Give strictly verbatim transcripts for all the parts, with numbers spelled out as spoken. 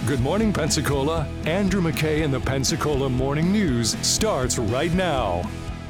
Good morning, Pensacola. Andrew McKay and the Pensacola Morning News starts right now.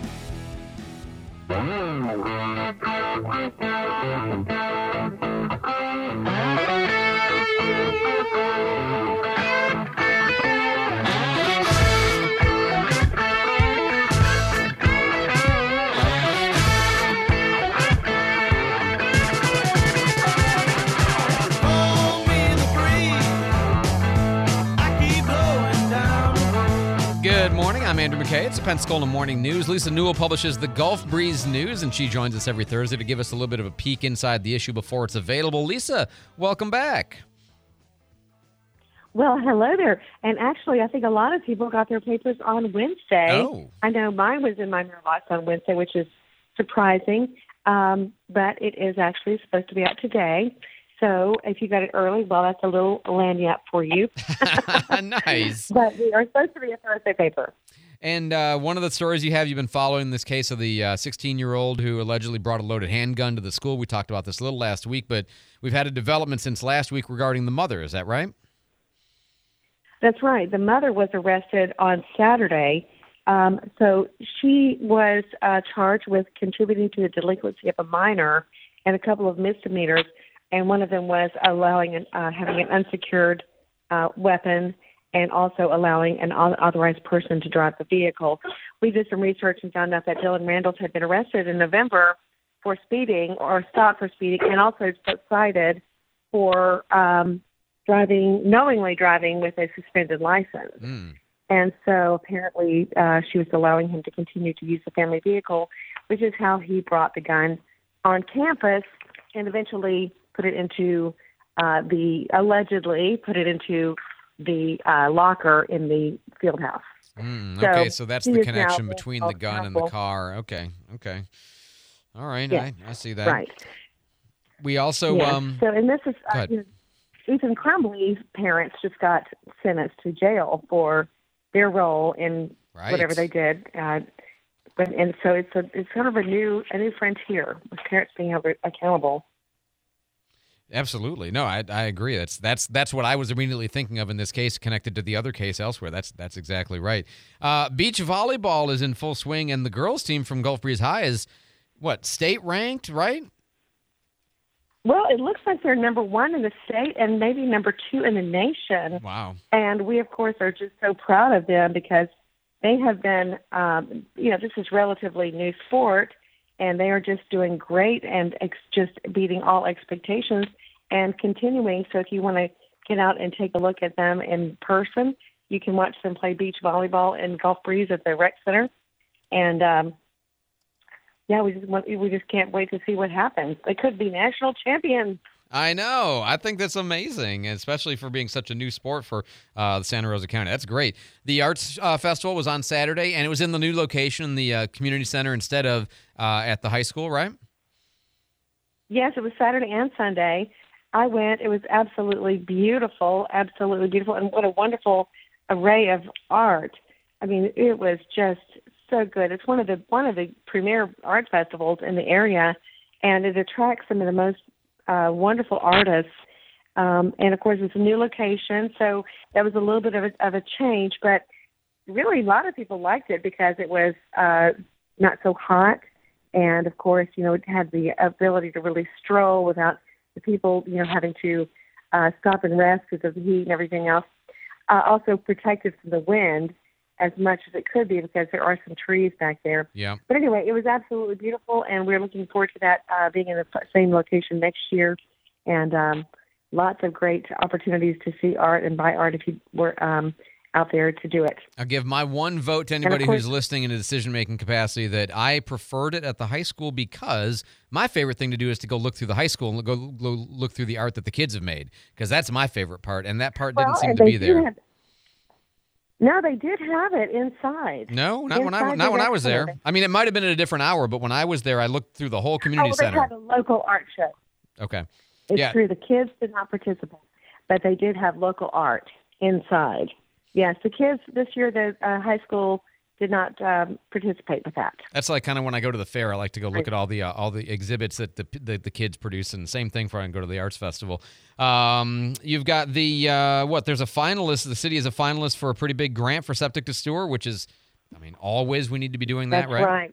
Good morning. I'm Andrew McKay. It's the Pensacola Morning News. Lisa Newell publishes the Gulf Breeze News, and she joins us every Thursday to give us a little bit of a peek inside the issue before it's available. Lisa, welcome back. Well, hello there. And actually, I think a lot of people got their papers on Wednesday. Oh. I know mine was in my mailbox on Wednesday, which is surprising, um, but it is actually supposed to be out today. So if you got it early, well, that's a little lanyard for you. Nice. But we are supposed to be a Thursday paper. And uh, one of the stories you have, you've been following this case of the uh, sixteen-year-old who allegedly brought a loaded handgun to the school. We talked about this a little last week, but we've had a development since last week regarding the mother. Is that right? That's right. The mother was arrested on Saturday. Um, so she was uh, charged with contributing to the delinquency of a minor and a couple of misdemeanors. And one of them was allowing an, uh, having an unsecured uh, weapon and also allowing an unauthorized person to drive the vehicle. We did some research and found out that Dylan Randall had been arrested in November for speeding or stopped for speeding and also cited for um, driving, knowingly driving with a suspended license. Mm. And so apparently uh, she was allowing him to continue to use the family vehicle, which is how he brought the gun on campus and eventually put it into uh, the, allegedly put it into the uh, locker in the field house. Mm, okay, so, so that's he the is connection now between the gun and the accountable. car. Okay, okay. All right, Yes, I, I see that. Right. We also... Yes. um. So, and this is, Go uh, ahead. you know, Ethan Crumbly's parents just got sentenced to jail for their role in Right. whatever they did. Uh, but, and so it's a, it's kind of a new, a new frontier with parents being held accountable. Absolutely. No, I I agree. That's that's that's what I was immediately thinking of in this case, connected to the other case elsewhere. That's that's exactly right. Uh, beach volleyball is in full swing, and the girls' team from Gulf Breeze High is, what, state ranked, right? Well, it looks like they're number one in the state and maybe number two in the nation. Wow. And we, of course, are just so proud of them because they have been, um, you know, this is relatively new sport, and they are just doing great and ex- just beating all expectations and continuing. So if you want to get out and take a look at them in person, you can watch them play beach volleyball in Gulf Breeze at the rec center. And, um, yeah, we just want, we just can't wait to see what happens. They could be national champions. I know. I think that's amazing, especially for being such a new sport for uh, Santa Rosa County. That's great. The Arts uh, Festival was on Saturday, and it was in the new location, in the uh, community center, instead of uh, at the high school, right? Yes, it was Saturday and Sunday. I went. It was absolutely beautiful, absolutely beautiful, and what a wonderful array of art. I mean, it was just so good. It's one of the one of the premier art festivals in the area, and it attracts some of the most uh, wonderful artists. Um, and of course, it's a new location, so that was a little bit of a, of a change. But really, a lot of people liked it because it was uh, not so hot, and of course, you know, it had the ability to really stroll without the people, you know, having to uh, stop and rest because of the heat and everything else. Uh, also protected from the wind as much as it could be because there are some trees back there. Yeah. But anyway, it was absolutely beautiful, and we're looking forward to that uh, being in the same location next year. And um, lots of great opportunities to see art and buy art if you were um, out there to do it. I'll give my one vote to of anybody course- who's listening in a decision-making capacity that I preferred it at the high school because my favorite thing to do is to go look through the high school and go, go look through the art that the kids have made, because that's my favorite part, and that part didn't Well, seem and to they be do there. have- no, they did have it inside. No, not when I Inside not the when I rec was there. center. I mean, it might have been at a different hour, but when I was there, I looked through the whole community Oh, they center. had a local art show. Okay. It's Yeah. true. The kids did not participate, but they did have local art inside. Yes, the kids this year, the uh, high school did not um, participate with that. That's like kind of when I go to the fair, I like to go look at all the uh, all the exhibits that the, the the kids produce, and same thing for when I go to the arts festival. Um, you've got the uh, what? There's a finalist. The city is a finalist for a pretty big grant for Septic to Sewer, which is, I mean, always we need to be doing that, That's right? right.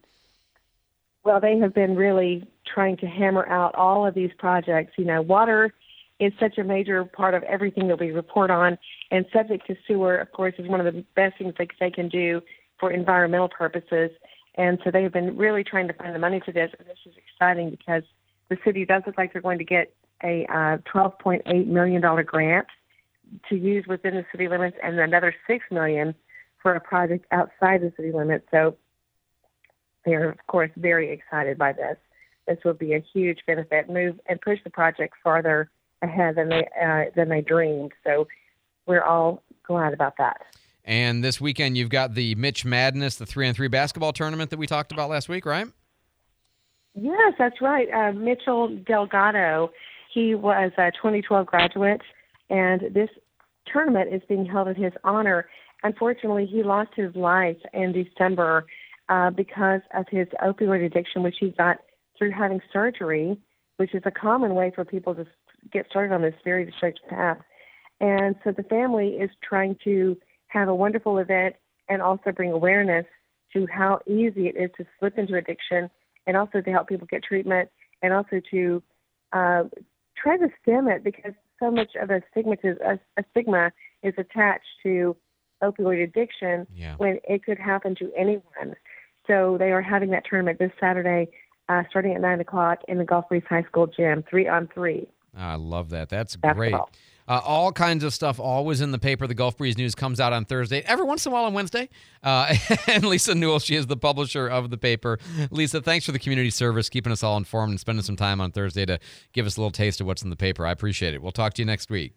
Well, they have been really trying to hammer out all of these projects. You know, water is such a major part of everything that we report on, and septic to sewer, of course, is one of the best things they, they can do for environmental purposes. And so they have been really trying to find the money for this. And this is exciting because the city does look like they're going to get a uh, twelve point eight million dollars grant to use within the city limits, and another six million dollars for a project outside the city limits. So they're, of course, very excited by this. This will be a huge benefit, move and push the project farther ahead than they uh, than they dreamed. So we're all glad about that. And this weekend, you've got the Mitch Madness, the three on three basketball tournament that we talked about last week, right? Yes, that's right. Uh, Mitchell Delgado, he was a twenty twelve graduate, and this tournament is being held in his honor. Unfortunately, he lost his life in December uh, because of his opioid addiction, which he got through having surgery, which is a common way for people to get started on this very destructive path. And so the family is trying to have a wonderful event and also bring awareness to how easy it is to slip into addiction, and also to help people get treatment, and also to uh, try to stem it, because so much of a stigma, is, a, a stigma is attached to opioid addiction yeah. when it could happen to anyone. So they are having that tournament this Saturday, uh, starting at nine o'clock in the Gulf Breeze High School gym, three on three. I love that. That's Basketball. great. Uh, all kinds of stuff always in the paper. The Gulf Breeze News comes out on Thursday, every once in a while on Wednesday. Uh, and Lisa Newell, she is the publisher of the paper. Lisa, thanks for the community service, keeping us all informed and spending some time on Thursday to give us a little taste of what's in the paper. I appreciate it. We'll talk to you next week.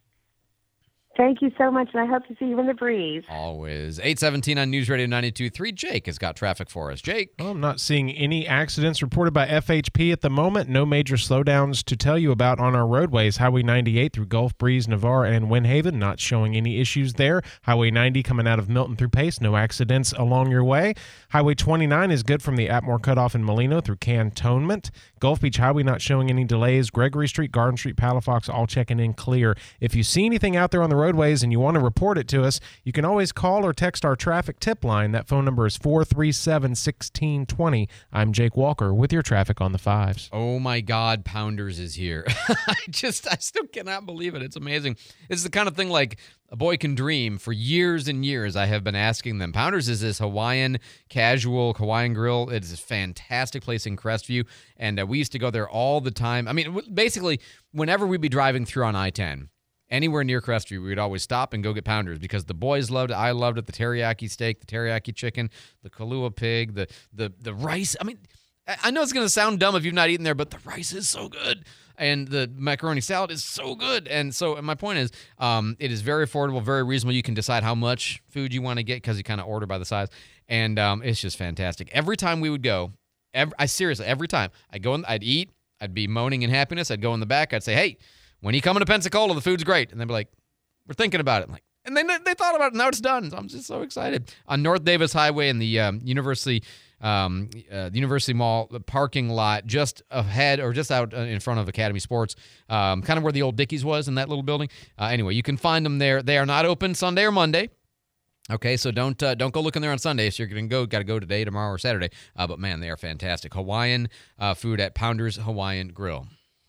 Thank you so much, and I hope to see you in the breeze. Always. eight seventeen on News Radio ninety-two point three. Jake has got traffic for us. Jake. Well, I'm not seeing any accidents reported by F H P at the moment. No major slowdowns to tell you about on our roadways. Highway ninety-eight through Gulf Breeze, Navarre, and Windhaven, not showing any issues there. Highway ninety coming out of Milton through Pace, no accidents along your way. Highway twenty-nine is good from the Atmore cutoff in Molino through Cantonment. Gulf Beach Highway not showing any delays. Gregory Street, Garden Street, Palafox, all checking in clear. If you see anything out there on the roadways and you want to report it to us, you can always call or text our traffic tip line. That phone number is four three seven, one six two zero. I'm Jake Walker with your traffic on the fives. Oh my God, Pounders is here. I just, I still cannot believe it. It's amazing. It's the kind of thing like a boy can dream. For years and years, I have been asking them. Pounders is this Hawaiian, casual Hawaiian grill. It's a fantastic place in Crestview, and uh, we used to go there all the time. I mean, basically, whenever we'd be driving through on I ten, anywhere near Crestview, we would always stop and go get Pounders because the boys loved it. I loved it. The teriyaki steak, the teriyaki chicken, the Kahlua pig, the the the rice. I mean, I know it's going to sound dumb if you've not eaten there, but the rice is so good. And the macaroni salad is so good. And so and my point is, um, it is very affordable, very reasonable. You can decide how much food you want to get because you kind of order by the size. And um, it's just fantastic. Every time we would go, every, I seriously, every time, I'd go in, I'd eat, I'd be moaning in happiness. I'd go in the back. I'd say, hey, when you come into Pensacola, the food's great. And they'd be like, we're thinking about it. I'm like, and then they thought about it. Now it's done. So I'm just so excited. On North Davis Highway in the um, University um, uh, the University Mall the parking lot, just ahead or just out in front of Academy Sports, um, kind of where the old Dickies was in that little building. Uh, anyway, you can find them there. They are not open Sunday or Monday. Okay, so don't uh, don't go looking there on Sunday. So you're going to go, got to go today, tomorrow, or Saturday. Uh, but man, they are fantastic. Hawaiian uh, food at Pounders Hawaiian Grill.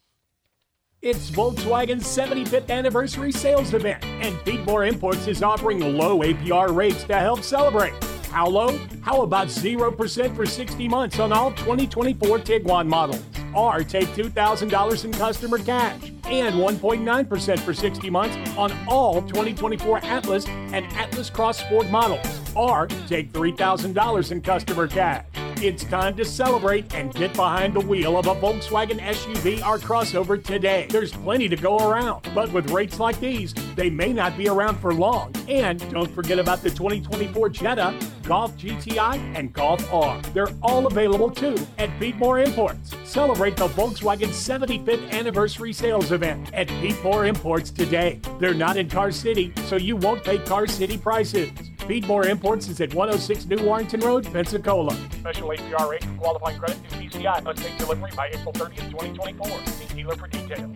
It's Volkswagen's seventy-fifth anniversary sales event, and Peatmore Imports is offering low A P R rates to help celebrate. How low? How about zero percent for sixty months on all twenty twenty-four Tiguan models? Or take two thousand dollars in customer cash and one point nine percent for sixty months on all twenty twenty-four Atlas and Atlas Cross Sport models. Or take three thousand dollars in customer cash. It's time to celebrate and get behind the wheel of a Volkswagen S U V or crossover today. There's plenty to go around, but with rates like these, they may not be around for long. And don't forget about the twenty twenty-four Jetta, Golf G T I, and Golf R. They're all available too at Peatmore Imports. Celebrate the Volkswagen seventy-fifth anniversary sales event at Peatmore Imports today. They're not in Car City, so you won't pay Car City prices. Speedmore Imports is at one oh six New Warrington Road, Pensacola. Special A P R rate for qualifying credit through P C I must take delivery by April thirtieth, twenty twenty-four. See dealer for details.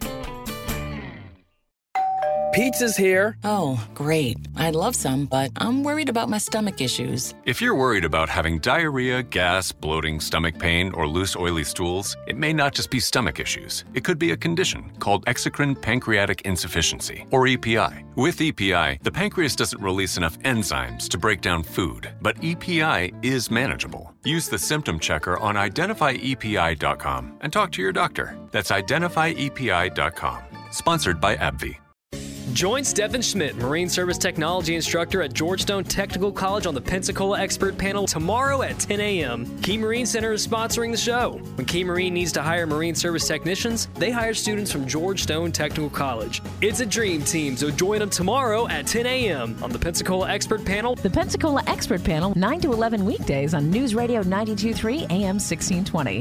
Pizza's here. Oh, great. I'd love some, but I'm worried about my stomach issues. If you're worried about having diarrhea, gas, bloating, stomach pain, or loose, oily stools, it may not just be stomach issues. It could be a condition called exocrine pancreatic insufficiency, or E P I. With E P I, the pancreas doesn't release enough enzymes to break down food, but E P I is manageable. Use the symptom checker on identify E P I dot com and talk to your doctor. That's identify E P I dot com. Sponsored by AbbVie. Join Stephen Schmidt, Marine Service Technology Instructor at Georgetown Technical College on the Pensacola Expert Panel tomorrow at ten a.m. Key Marine Center is sponsoring the show. When Key Marine needs to hire Marine Service technicians, they hire students from Georgetown Technical College. It's a dream team, so join them tomorrow at ten a.m. on the Pensacola Expert Panel. The Pensacola Expert Panel, nine to eleven weekdays on News Radio ninety-two point three A M sixteen twenty.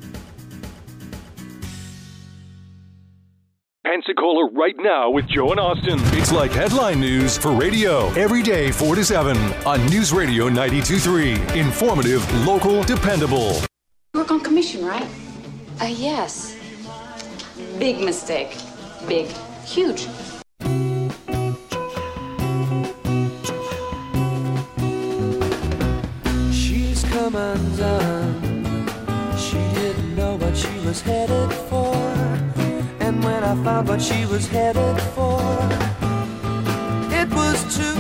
Pensacola right now with Joe and Austin. It's like headline news for radio. Every day, four to seven on News Radio ninety-two point three. Informative, local, dependable. You work on commission, right? Uh, yes. Big mistake. Big. Huge. She's come undone. She didn't know what she was headed for. And when I found what she was headed for, it was too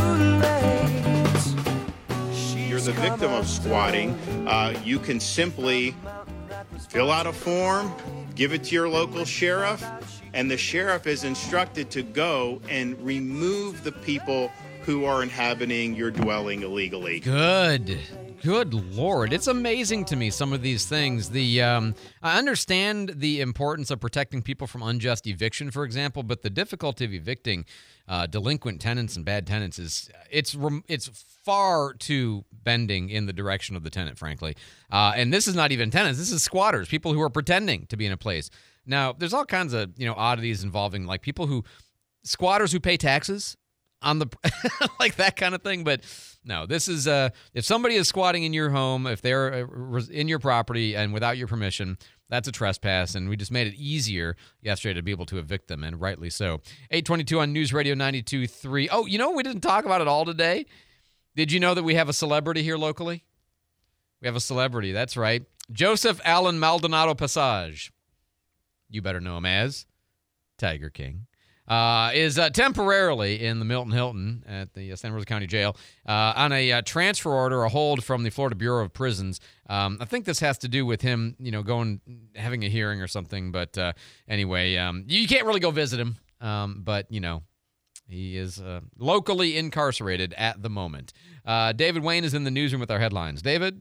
late. She's You're the victim of squatting. Uh, you can simply fill out a form, give it to your local sheriff, and the sheriff is instructed to go and remove the people who are inhabiting your dwelling illegally. Good. Good Lord. It's amazing to me, some of these things. The um, I understand the importance of protecting people from unjust eviction, for example, but the difficulty of evicting uh, delinquent tenants and bad tenants is it's it's far too bending in the direction of the tenant, frankly. Uh, and this is not even tenants. This is squatters, people who are pretending to be in a place. Now, there's all kinds of, you know, oddities involving like people who, squatters who pay taxes on the, like that kind of thing. But no, this is, uh, if somebody is squatting in your home, if they're uh, in your property and without your permission, that's a trespass. And we just made it easier yesterday to be able to evict them, and rightly so. eight twenty-two on News Radio ninety-two point three. Oh, you know, we didn't talk about it all today. Did you know that we have a celebrity here locally? We have a celebrity. That's right. Joseph Allen Maldonado Passage. You better know him as Tiger King. Uh, is uh, temporarily in the Milton Hilton at the uh, Santa Rosa County Jail uh, on a uh, transfer order, a hold from the Florida Bureau of Prisons. Um, I think this has to do with him, you know, going, having a hearing or something. But uh, anyway, um, you can't really go visit him. Um, but, you know, he is uh, locally incarcerated at the moment. Uh, David Wayne is in the newsroom with our headlines. David?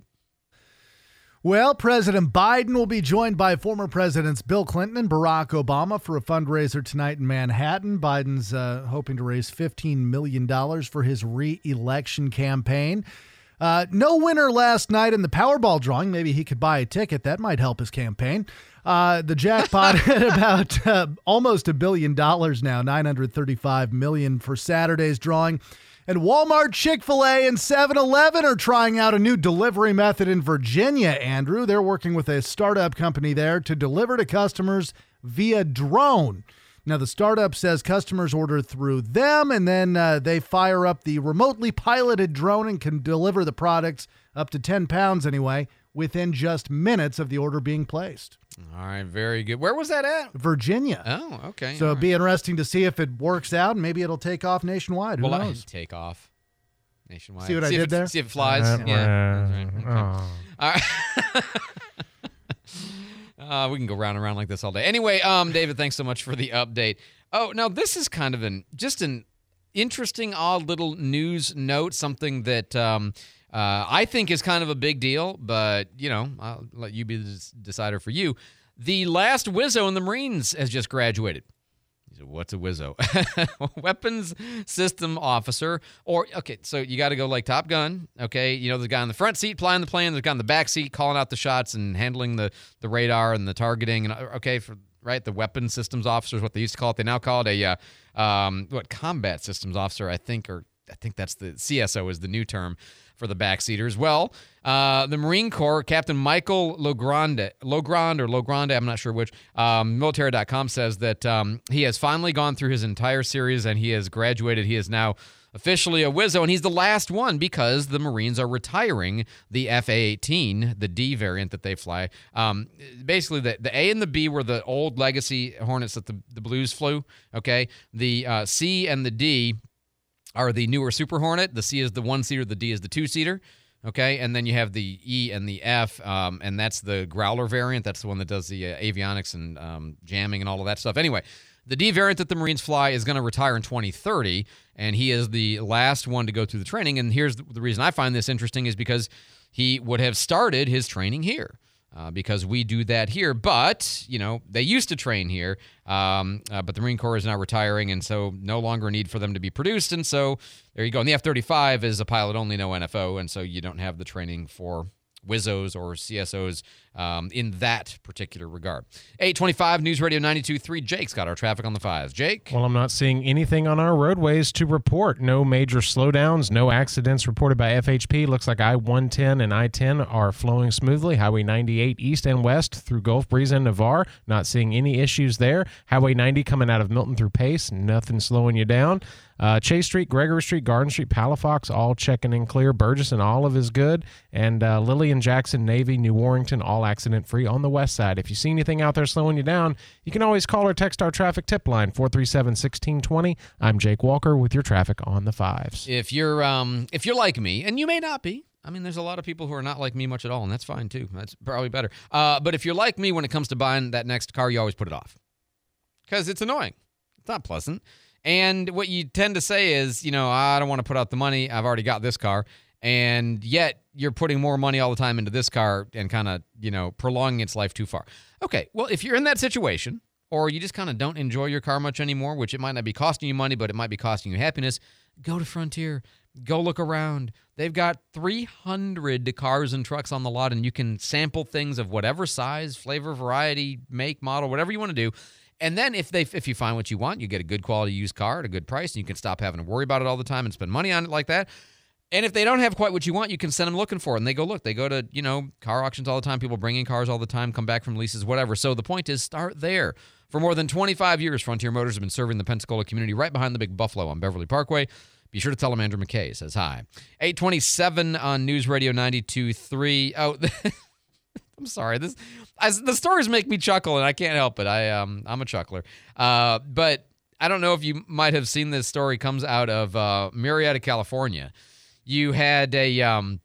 Well, President Biden will be joined by former Presidents Bill Clinton and Barack Obama for a fundraiser tonight in Manhattan. Biden's uh, hoping to raise fifteen million dollars for his re-election campaign. Uh, no winner last night in the Powerball drawing. Maybe he could buy a ticket. That might help his campaign. Uh, the jackpot at about uh, almost a billion dollars now, nine hundred thirty-five million dollars for Saturday's drawing. And Walmart, Chick-fil-A, and seven eleven are trying out a new delivery method in Virginia, Andrew. They're working with a startup company there to deliver to customers via drone. Now, the startup says customers order through them, and then uh, they fire up the remotely piloted drone and can deliver the products, up to ten pounds anyway, within just minutes of the order being placed. All right, very good. Where was that at? Virginia. Oh, okay. So it'd be interesting to see if it works out, and maybe it'll take off nationwide. Who well, knows? I take off nationwide. See what see I did it, there? See if it flies. Uh, yeah. Uh, okay. All right. uh, we can go round and round like this all day. Anyway, um, David, thanks so much for the update. Oh, now this is kind of an just an interesting, odd little news note, something that um, uh, I think is kind of a big deal, but, you know, I'll let you be the decider for you. The last Wizzo in the Marines has just graduated. What's a Wizzo? Weapons System Officer. Or, okay, so you got to go like Top Gun, okay? You know, the guy in the front seat flying the plane, the guy in the back seat calling out the shots and handling the, the radar and the targeting. And okay, for right, the Weapons Systems Officer is what they used to call it. They now call it a, uh, um, what, Combat Systems Officer, I think, or I think that's the C S O is the new term for the backseaters. Well, uh, the Marine Corps, Captain Michael Logrande, Logrande or Logrande, I'm not sure which, um, military dot com says that um, he has finally gone through his entire series and he has graduated. He is now officially a Wizzo, and he's the last one because the Marines are retiring the F A eighteen, the D variant that they fly. Um, basically, the, the A and the B were the old legacy Hornets that the, the Blues flew, okay? The uh, C and the D are the newer Super Hornet. The C is the one-seater, the D is the two-seater, okay? And then you have the E and the F, um, and that's the Growler variant. That's the one that does the uh, avionics and um, jamming and all of that stuff. Anyway, the D variant that the Marines fly is going to retire in twenty thirty, and he is the last one to go through the training. And here's the reason I find this interesting is because he would have started his training here. Uh, because we do that here. But, you know, they used to train here, um, uh, but the Marine Corps is now retiring, and so no longer a need for them to be produced. And so there you go. And the F thirty-five is a pilot only, no N F O, and so you don't have the training for Wizzos or C S Os um, in that particular regard. eight twenty-five News Radio ninety-two point three. Jake's got our traffic on the fives. Jake? Well, I'm not seeing anything on our roadways to report. No major slowdowns, no accidents reported by F H P. Looks like I one ten and I ten are flowing smoothly. Highway ninety-eight east and west through Gulf Breeze and Navarre. Not seeing any issues there. Highway ninety coming out of Milton through Pace. Nothing slowing you down. Uh, Chase Street, Gregory Street, Garden Street, Palafox, all checking in clear. Burgess and Olive is good. And uh, Lillian, Jackson, Navy, New Warrington, all accident-free on the west side. If you see anything out there slowing you down, you can always call or text our traffic tip line, four three seven, one six two zero. I'm Jake Walker with your traffic on the fives. If you're um, if you're like me, and you may not be, I mean, there's a lot of people who are not like me much at all, and that's fine too. That's probably better. Uh, but if you're like me when it comes to buying that next car, you always put it off because it's annoying. It's not pleasant. And what you tend to say is, you know, I don't want to put out the money. I've already got this car. And yet you're putting more money all the time into this car and kind of, you know, prolonging its life too far. Okay, well, if you're in that situation or you just kind of don't enjoy your car much anymore, which it might not be costing you money, but it might be costing you happiness, go to Frontier. Go look around. They've got three hundred cars and trucks on the lot, and you can sample things of whatever size, flavor, variety, make, model, whatever you want to do. And then if they if you find what you want, you get a good quality used car at a good price, and you can stop having to worry about it all the time and spend money on it like that. And if they don't have quite what you want, you can send them looking for it. And they go look. They go to, you know, car auctions all the time. People bring in cars all the time, come back from leases, whatever. So the point is start there. For more than twenty-five years, Frontier Motors have been serving the Pensacola community right behind the Big Buffalo on Beverly Parkway. Be sure to tell them Andrew McKay says hi. eight twenty-seven on News Radio ninety-two point three. Oh, I'm sorry. This I, the stories make me chuckle, and I can't help it. I um I'm a chuckler. Uh, but I don't know if you might have seen this story. Comes out of uh, Murrieta, California. You had a um,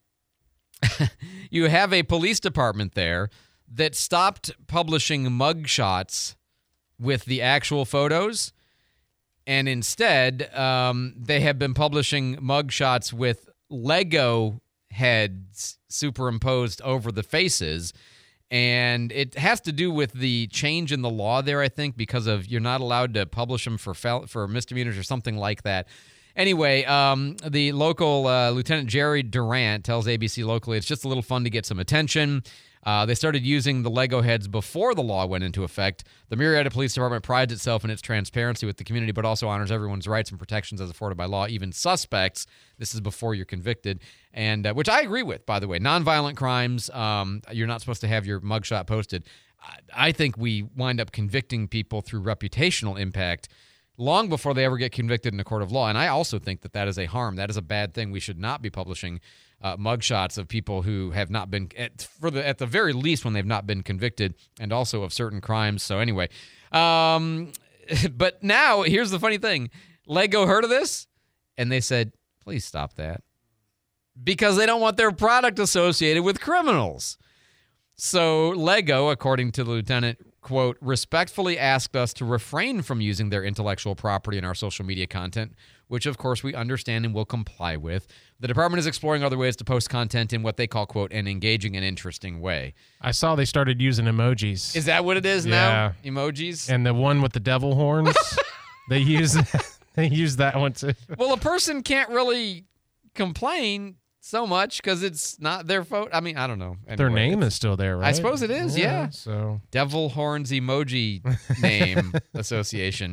you have a police department there that stopped publishing mugshots with the actual photos, and instead um, they have been publishing mugshots with Lego heads superimposed over the faces. And it has to do with the change in the law there, I think, because of you're not allowed to publish them for fel- for misdemeanors or something like that. Anyway, um, the local uh, Lieutenant Jerry Durant tells A B C locally it's just a little fun to get some attention. Uh, they started using the Lego heads before the law went into effect. The Murrieta Police Department prides itself in its transparency with the community, but also honors everyone's rights and protections as afforded by law, even suspects. This is before you're convicted, and uh, which I agree with, by the way. Nonviolent crimes, um, you're not supposed to have your mugshot posted. I, I think we wind up convicting people through reputational impact long before they ever get convicted in a court of law, and I also think that that is a harm. That is a bad thing. We should not be publishing Uh, mugshots of people who have not been, at, for the at the very least, when they've not been convicted, and also of certain crimes. So anyway, um, but now here's the funny thing: Lego heard of this, and they said, "Please stop that," because they don't want their product associated with criminals. So Lego, according to the lieutenant, quote, respectfully asked us to refrain from using their intellectual property in our social media content, which, of course, we understand and will comply with. The department is exploring other ways to post content in what they call, quote, an engaging and interesting way. I saw they started using emojis. Is that what it is yeah. now? Emojis? And the one with the devil horns, they use they use that one too. Well, a person can't really complain so much because it's not their photo. I mean, I don't know. Anyway, their name is still there, right? I suppose it is, yeah. yeah. So Devil Horns Emoji Name Association.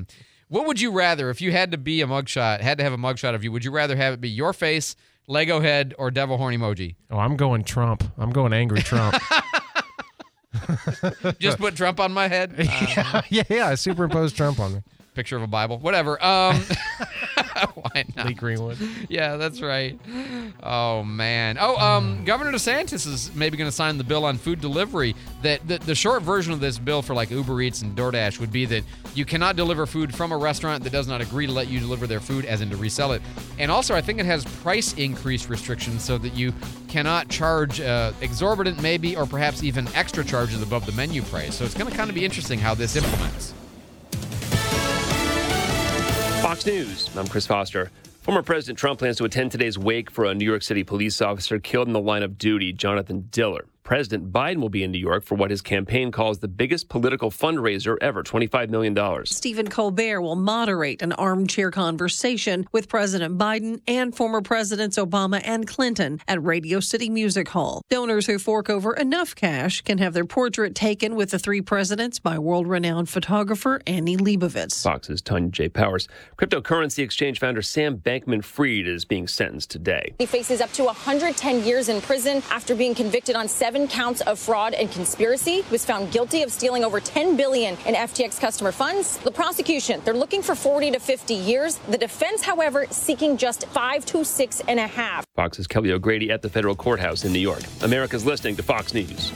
What would you rather, if you had to be a mugshot, had to have a mugshot of you, would you rather have it be your face, Lego head, or devil horn emoji? Oh, I'm going Trump. I'm going angry Trump. Just put Trump on my head? yeah, yeah, yeah. I superimposed Trump on me. Picture of a Bible. Whatever. Um, why not? Lee Greenwood. Yeah, that's right. Oh, man. Oh, um, Governor DeSantis is maybe going to sign the bill on food delivery. That the, the short version of this bill for like Uber Eats and DoorDash would be that you cannot deliver food from a restaurant that does not agree to let you deliver their food, as in to resell it. And also, I think it has price increase restrictions so that you cannot charge uh, exorbitant, maybe, or perhaps even extra charges above the menu price. So it's going to kind of be interesting how this implements. Fox News, I'm Chris Foster. Former President Trump plans to attend today's wake for a New York City police officer killed in the line of duty, Jonathan Diller. President Biden will be in New York for what his campaign calls the biggest political fundraiser ever, twenty-five million dollars. Stephen Colbert will moderate an armchair conversation with President Biden and former Presidents Obama and Clinton at Radio City Music Hall. Donors who fork over enough cash can have their portrait taken with the three presidents by world-renowned photographer Annie Leibovitz. Fox's Tanya J. Powers. Cryptocurrency exchange founder Sam Bankman-Fried is being sentenced today. He faces up to one hundred ten years in prison after being convicted on seven counts of fraud and conspiracy. He was found guilty of stealing over ten billion dollars in F T X customer funds. The prosecution, they're looking for forty to fifty years. The defense, however, seeking just five to six and a half. Fox's Kelly O'Grady at the federal courthouse in New York. America's listening to Fox News.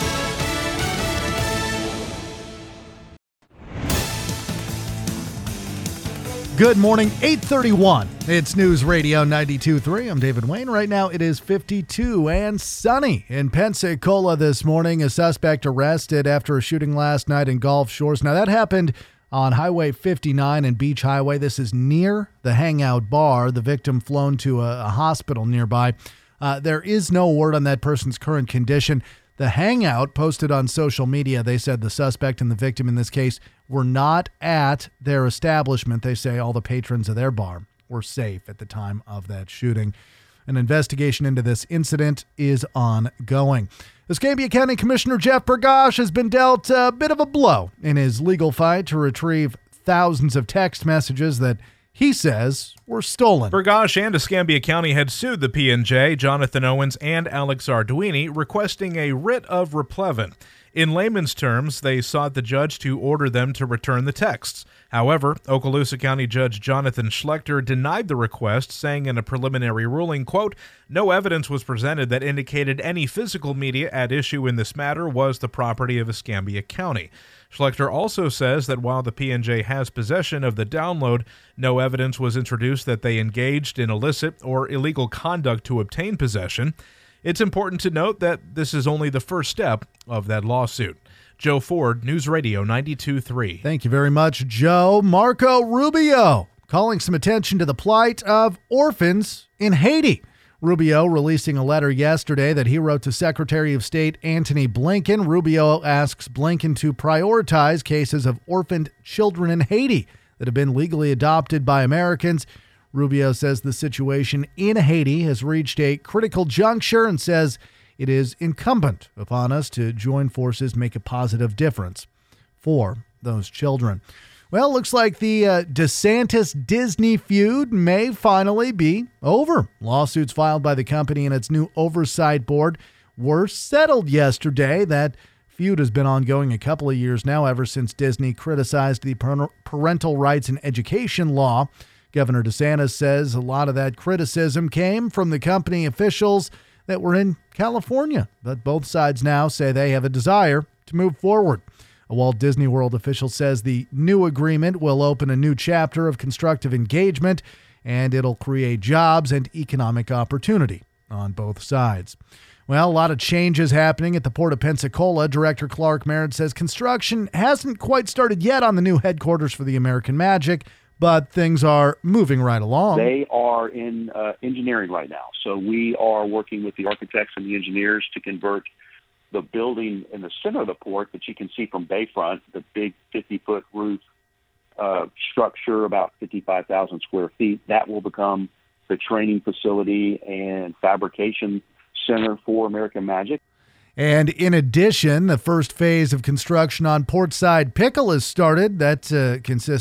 Good morning, eight thirty-one. It's News Radio ninety-two point three. I'm David Wayne. Right now it is fifty-two and sunny in Pensacola this morning. A suspect arrested after a shooting last night in Gulf Shores. Now that happened on Highway fifty-nine and Beach Highway. This is near the Hangout Bar. The victim flown to a, a hospital nearby. Uh, there is no word on that person's current condition. The Hangout posted on social media, they said the suspect and the victim in this case were not at their establishment. They say all the patrons of their bar were safe at the time of that shooting. An investigation into this incident is ongoing. Escambia County Commissioner Jeff Bergosh has been dealt a bit of a blow in his legal fight to retrieve thousands of text messages that he says were stolen. Bergosh and Escambia County had sued the P and J, Jonathan Owens and Alex Arduini, requesting a writ of replevin. In layman's terms, they sought the judge to order them to return the texts. However, Okaloosa County Judge Jonathan Schlechter denied the request, saying in a preliminary ruling, quote, no evidence was presented that indicated any physical media at issue in this matter was the property of Escambia County. Schlechter also says that while the P and J has possession of the download, no evidence was introduced that they engaged in illicit or illegal conduct to obtain possession. It's important to note that this is only the first step of that lawsuit. Joe Ford, News Radio ninety-two point three. Thank you very much, Joe. Marco Rubio calling some attention to the plight of orphans in Haiti. Rubio releasing a letter yesterday that he wrote to Secretary of State Antony Blinken. Rubio asks Blinken to prioritize cases of orphaned children in Haiti that have been legally adopted by Americans. Rubio says the situation in Haiti has reached a critical juncture and says it is incumbent upon us to join forces, make a positive difference for those children. Well, looks like the uh, DeSantis-Disney feud may finally be over. Lawsuits filed by the company and its new oversight board were settled yesterday. That feud has been ongoing a couple of years now, ever since Disney criticized the parental rights and education law. Governor DeSantis says a lot of that criticism came from the company officials that were in California, but both sides now say they have a desire to move forward. A Walt Disney World official says the new agreement will open a new chapter of constructive engagement, and it'll create jobs and economic opportunity on both sides. Well, a lot of changes happening at the Port of Pensacola. Director Clark Merritt says construction hasn't quite started yet on the new headquarters for the American Magic, but things are moving right along. They are in uh, engineering right now. So we are working with the architects and the engineers to convert the building in the center of the port that you can see from Bayfront, the big fifty-foot roof uh, structure, about fifty-five thousand square feet. That will become the training facility and fabrication center for American Magic. And in addition, the first phase of construction on Portside Pickle has started. That uh, consists of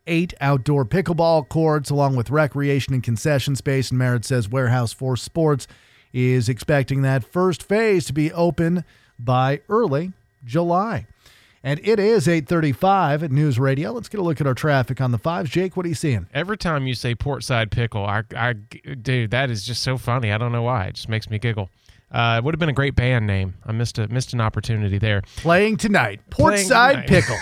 eight outdoor pickleball courts, along with recreation and concession space. And Merritt says Warehouse Force Sports is expecting that first phase to be open by early July. And it is eight thirty-five at News Radio. Let's get a look at our traffic on the fives. Jake, what are you seeing? Every time you say Portside Pickle, I, I, dude, that is just so funny. I don't know why. It just makes me giggle. Uh, it would have been a great band name. I missed a missed an opportunity there. Playing tonight, Portside Pickle.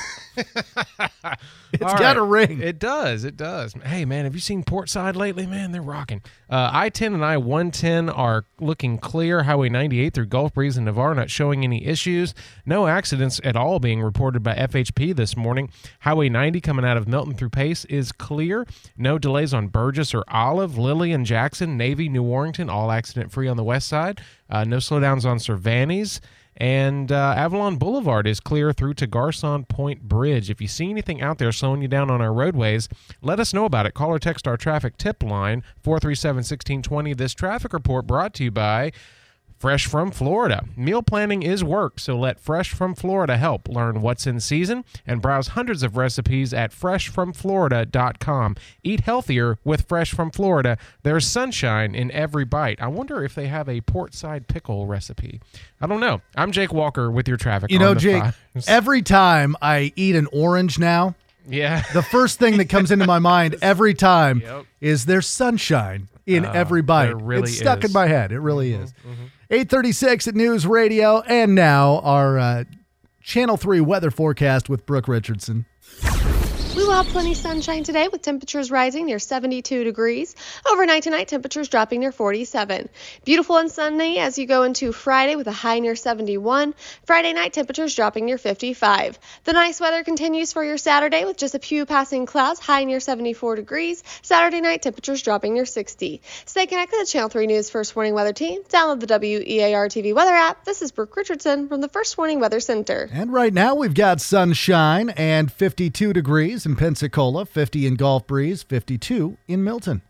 It's All got right. a ring. It does. It does. Hey, man, have you seen Portside lately? Man, they're rocking. Uh, I ten and I one ten are looking clear. Highway ninety-eight through Gulf Breeze and Navarre not showing any issues. No accidents at all being reported by F H P this morning. Highway ninety coming out of Milton through Pace is clear. No delays on Burgess or Olive, Lilly and Jackson, Navy, New Warrington, all accident-free on the west side. Uh, no slowdowns on Cervantes. And uh, Avalon Boulevard is clear through to Garcon Point Bridge. If you see anything out there slowing you down on our roadways, let us know about it. Call or text our traffic tip line, four three seven, one six two zero. This traffic report brought to you by Fresh from Florida. Meal planning is work, so let Fresh from Florida help. Learn what's in season and browse hundreds of recipes at fresh from florida dot com. Eat healthier with Fresh from Florida. There's sunshine in every bite. I wonder if they have a portside pickle recipe. I don't know. I'm Jake Walker with your traffic. You on know, the Jake, fives. every time I eat an orange now, yeah, the first thing that comes into my mind every time Yep. is there's sunshine in Uh, every bite. there really it's stuck is. in my head. It really is. eight thirty-six at News Radio, and now our uh, Channel three weather forecast with Brooke Richardson. We will have plenty of sunshine today with temperatures rising near seventy-two degrees. Overnight tonight, temperatures dropping near forty-seven. Beautiful and sunny as you go into Friday with a high near seventy-one. Friday night, temperatures dropping near fifty-five. The nice weather continues for your Saturday with just a few passing clouds, high near seventy-four degrees. Saturday night, temperatures dropping near sixty. Stay connected to Channel three News First Warning Weather Team. Download the W E A R T V weather app. This is Brooke Richardson from the First Warning Weather Center. And right now we've got sunshine and fifty-two degrees in Pensacola, fifty in Gulf Breeze, fifty-two in Milton.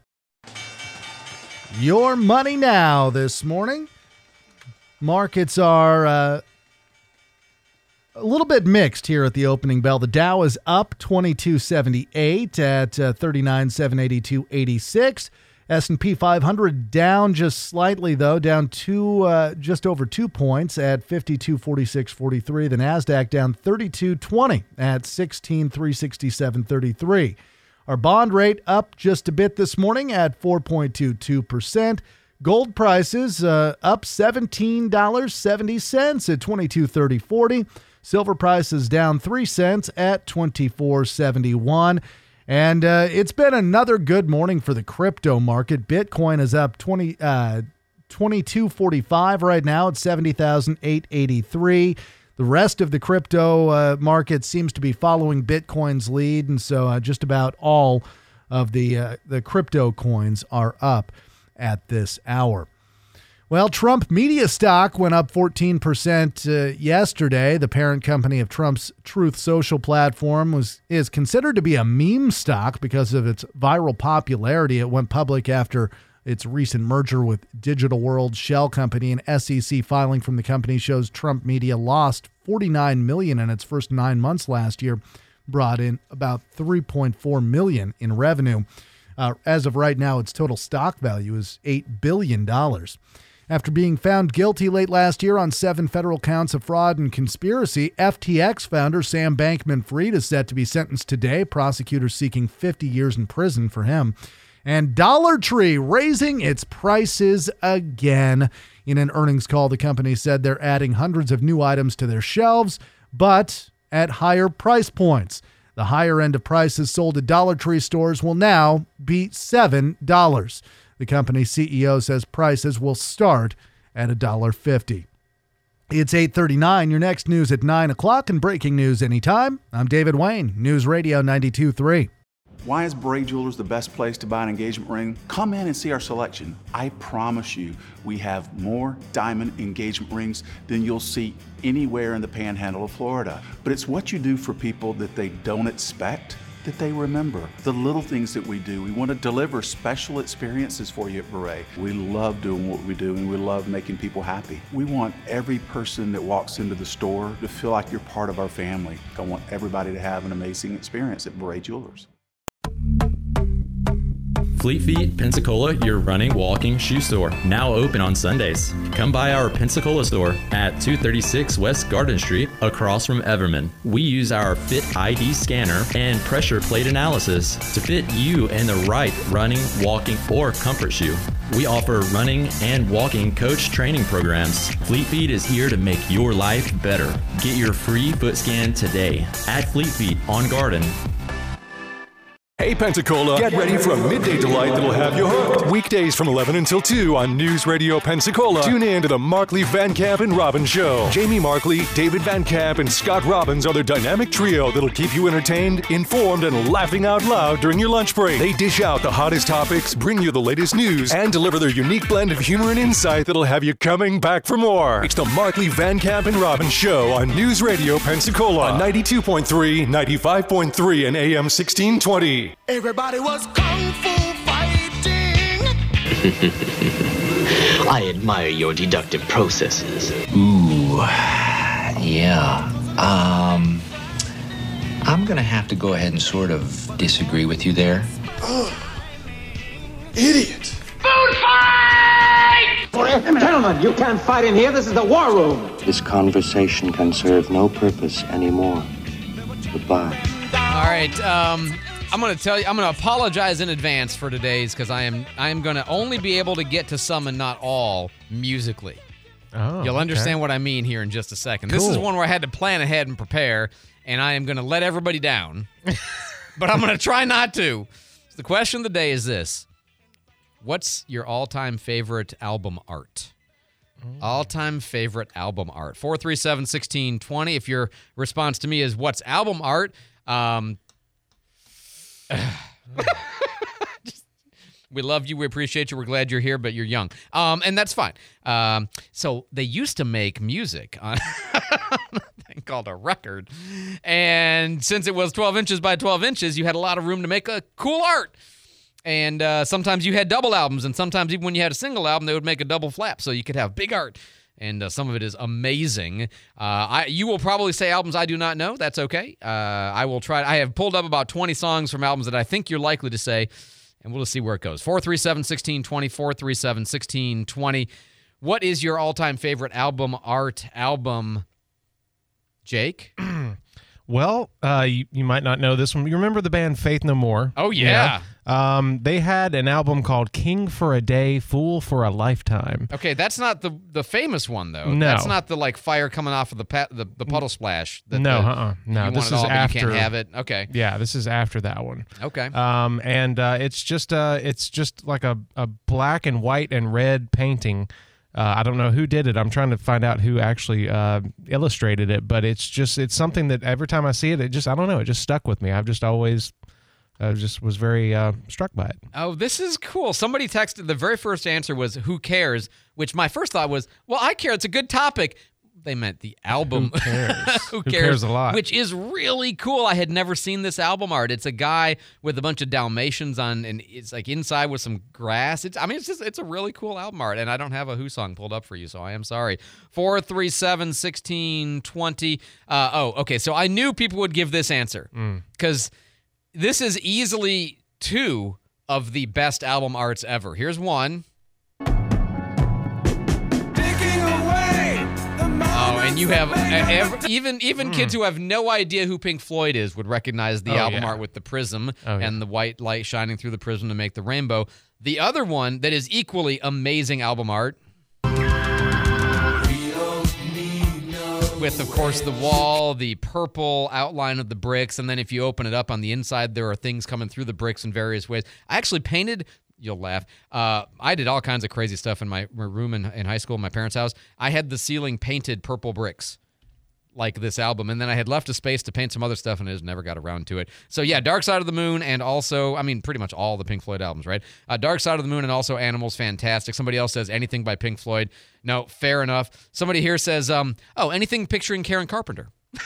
Your money now this morning. Markets are uh, a little bit mixed here at the opening bell. The Dow is up twenty-two seventy-eight at uh, thirty-nine seven eighty-two eighty-six. S and P five hundred down just slightly, though, down two, uh, just over two points at fifty-two forty-six forty-three. The NASDAQ down thirty-two twenty at sixteen three sixty-seven thirty-three. Our bond rate up just a bit this morning at four point two two percent. Gold prices uh, up seventeen dollars and seventy cents at twenty-two thirty forty. Silver prices down three cents at twenty-four seventy-one. And uh, it's been another good morning for the crypto market. Bitcoin is up twenty, uh, twenty-two forty-five right now at seventy thousand eight hundred eighty-three. The rest of the crypto uh, market seems to be following Bitcoin's lead, and so uh, just about all of the uh, the crypto coins are up at this hour. Well, Trump media stock went up fourteen percent uh, yesterday. The parent company of Trump's Truth Social platform was is considered to be a meme stock because of its viral popularity. It went public after its recent merger with Digital World shell company. An S E C filing from the company shows Trump Media lost forty-nine million dollars in its first nine months last year, brought in about three point four million dollars in revenue. Uh, as of right now, its total stock value is eight billion dollars. After being found guilty late last year on seven federal counts of fraud and conspiracy, F T X founder Sam Bankman-Fried is set to be sentenced today. Prosecutors seeking fifty years in prison for him. And Dollar Tree raising its prices again. In an earnings call, the company said they're adding hundreds of new items to their shelves, but at higher price points. The higher end of prices sold at Dollar Tree stores will now be seven dollars. The company's C E O says prices will start at one dollar fifty. It's eight thirty-nine. Your next news at nine o'clock and breaking news anytime. I'm David Wayne, News Radio ninety-two point three. Why is Beret Jewelers the best place to buy an engagement ring? Come in and see our selection. I promise you, we have more diamond engagement rings than you'll see anywhere in the panhandle of Florida. But it's what you do for people that they don't expect that they remember. The little things that we do. We want to deliver special experiences for you at Beret. We love doing what we do, and we love making people happy. We want every person that walks into the store to feel like you're part of our family. I want everybody to have an amazing experience at Beret Jewelers. Fleet Feet Pensacola, your running, walking shoe store, now open on Sundays. Come by our Pensacola store at two thirty-six West Garden Street, across from Everman. We use our Fit I D scanner and pressure plate analysis to fit you in the right running, walking, or comfort shoe. We offer running and walking coach training programs. Fleet Feet is here to make your life better. Get your free foot scan today at Fleet Feet on Garden. Hey Pensacola, get ready for a midday delight that'll have you hooked. Weekdays from eleven until two on News Radio Pensacola. Tune in to the Markley, Van Camp, and Robbins Show. Jamie Markley, David Van Camp, and Scott Robbins are the dynamic trio that'll keep you entertained, informed, and laughing out loud during your lunch break. They dish out the hottest topics, bring you the latest news, and deliver their unique blend of humor and insight that'll have you coming back for more. It's the Markley, Van Camp, and Robbins Show on News Radio Pensacola on ninety-two point three, ninety-five point three, and A M sixteen twenty. Everybody was kung fu fighting. I admire your deductive processes. Ooh, yeah. Um, I'm gonna have to go ahead and sort of disagree with you there. Oh, idiot. Food fight! Gentlemen, you can't fight in here. This is the war room. This conversation can serve no purpose anymore. Goodbye. All right, um... I'm going to tell you, I'm going to apologize in advance for today's because I am I am going to only be able to get to some and not all musically. Oh, You'll okay. understand what I mean here in just a second. This is Cool. one where I had to plan ahead and prepare, and I am going to let everybody down. But I'm going to try not to. So the question of the day is this. What's your all-time favorite album art? All-time favorite album art. four three seven, one six two zero. If your response to me is, what's album art? Um... Just, we love you. We appreciate you. We're glad you're here, but you're young. Um, and that's fine. Um, so they used to make music on a thing called a record. And since it was twelve inches by twelve inches, you had a lot of room to make a cool art. And uh, sometimes you had double albums, and sometimes even when you had a single album, they would make a double flap so you could have big art. And uh, some of it is amazing. Uh, I, you will probably say albums I do not know. That's okay. Uh, I will try. I have pulled up about twenty songs from albums that I think you're likely to say, and we'll just see where it goes. four three seven, one six two zero, four three seven, one six two zero. What is your all-time favorite album art album, Jake? Well, uh, you, you might not know this one. You remember the band Faith No More? Oh, yeah. yeah. Um, they had an album called King for a Day, Fool for a Lifetime. Okay, that's not the the famous one, though. No. That's not the, like, fire coming off of the pa- the, the puddle splash. That no, the, uh-uh. No, you this want is it all, but after. you can't have it. Okay. Yeah, this is after that one. Okay. Um, and uh, it's just uh, it's just like a, a black and white and red painting. Uh, I don't know who did it. I'm trying to find out who actually uh, illustrated it, but it's just it's something that every time I see it, it just I don't know, it just stuck with me. I've just always I just was very uh, struck by it. Oh, this is cool. Somebody texted, the very first answer was, who cares? Which my first thought was, well, I care. It's a good topic. They meant the album. Who cares? Who Who cares? cares a lot. Which is really cool. I had never seen this album art. It's a guy with a bunch of Dalmatians on, and it's like inside with some grass. It's, I mean, it's just, it's a really cool album art, and I don't have a Who song pulled up for you, so I am sorry. four three seven, one six two zero. Uh, oh, okay, so I knew people would give this answer, because mm. this is easily two of the best album arts ever. Here's one. Oh, and you have uh, even even mm. kids who have no idea who Pink Floyd is would recognize the oh, album yeah. art with the prism oh, yeah. and the white light shining through the prism to make the rainbow. The other one that is equally amazing album art, with, of course, the wall, the purple outline of the bricks, and then if you open it up on the inside, there are things coming through the bricks in various ways. I actually painted... You'll laugh. Uh, I did all kinds of crazy stuff in my room in, in high school, in my parents' house. I had the ceiling painted purple bricks, like this album, and then I had left a space to paint some other stuff, and I just never got around to it. So yeah, Dark Side of the Moon, and also, I mean, pretty much all the Pink Floyd albums, right? Uh, Dark Side of the Moon and also Animals, fantastic. Somebody else says anything by Pink Floyd. No, fair enough. Somebody here says, um, oh, anything picturing Karen Carpenter.